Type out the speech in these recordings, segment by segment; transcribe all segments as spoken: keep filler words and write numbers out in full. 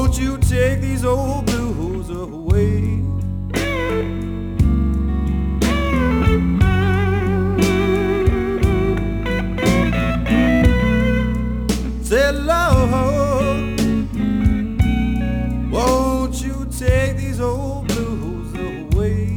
Won't you take these old blues away? Say, Lord, won't you take these old blues away?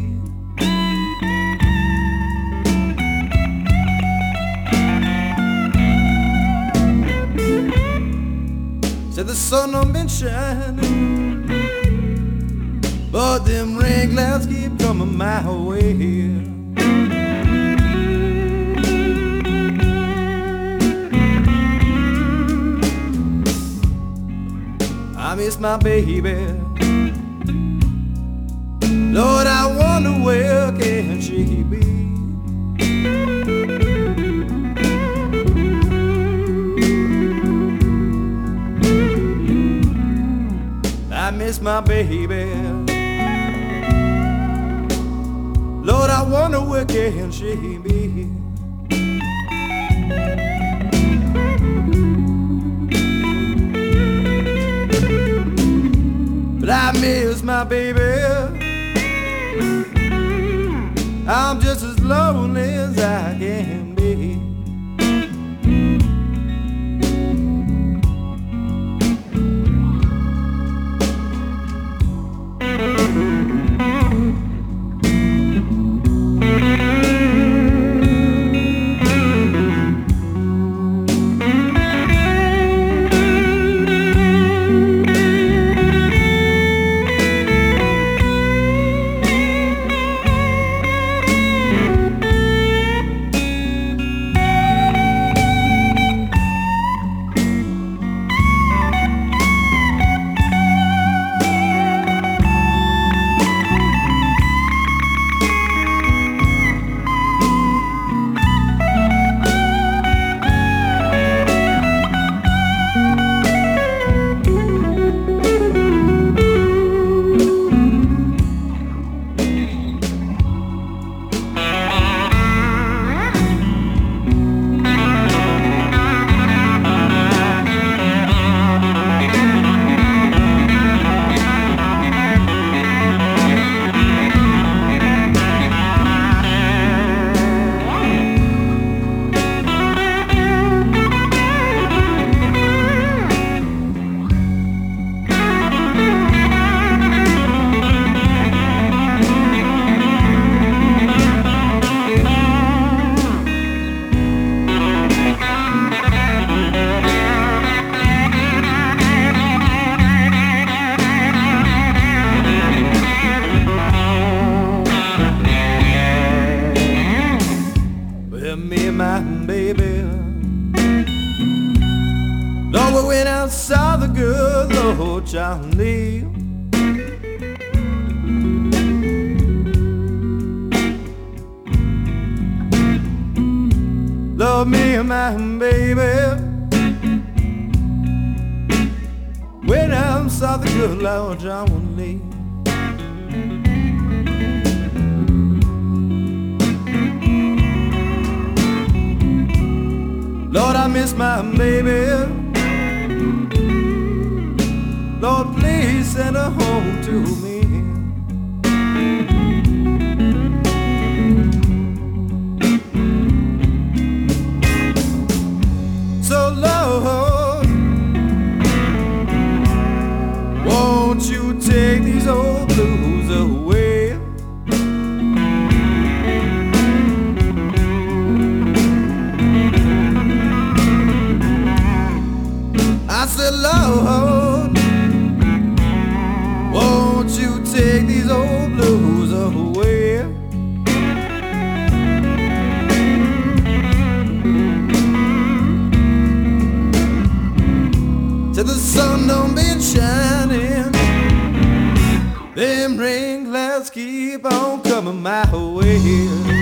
Said the sun done been shining, but them rain clouds keep coming my way. I miss my baby. Lord, I wonder where can she be? I miss my baby. Lord, I wonder where can she be? But I miss my baby. I'm just as lonely as I can be. Me and my baby, Lord, we went out and saw the good Lord John Lee. Lord, me and my baby went out and saw the good Lord John Lee. Lord, I miss my baby. Lord, please send her home to me. So, Lord, won't you take these old blues away? I said, Lord, won't you take these old blues away? Till the sun don't be shining, them rain clouds keep on coming my way.